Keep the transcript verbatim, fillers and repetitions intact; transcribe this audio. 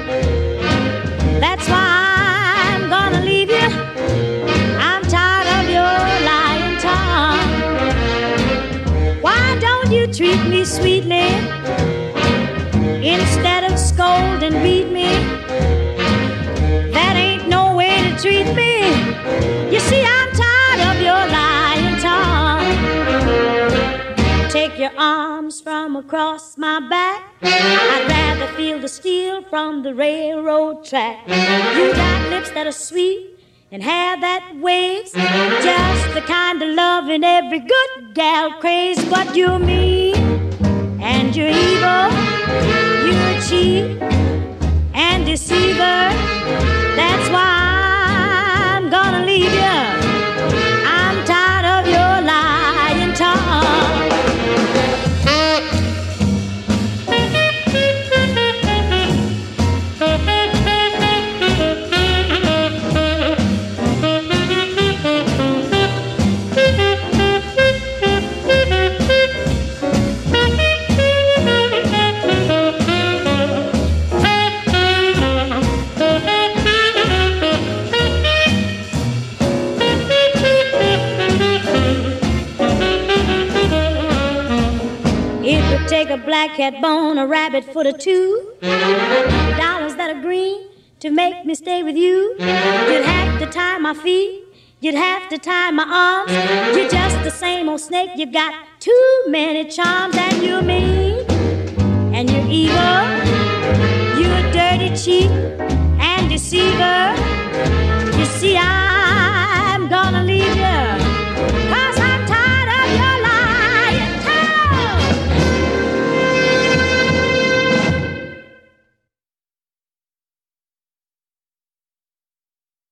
That's why I'm gonna leave you. I'm tired of your lying tongue. Why don't you treat me sweetly instead of scold and beat me? That ain't no way to treat me. You see, I'm tired of your lying tongue. Take your arms from across my back. I'd rather feel the steel from the railroad track. You got lips that are sweet and hair that waves, just the kind of loving every good gal craves. But you're mean and you're evil, you're cheat and deceiver. That's why I'm gonna leave you. I'm tired of your lying tongue. Take a black cat bone, a rabbit foot or two, dollars that are green to make me stay with you. You'd have to tie my feet, you'd have to tie my arms. You're just the same old snake, you've got too many charms. And you're mean, and you're evil, you're a dirty cheat and deceiver.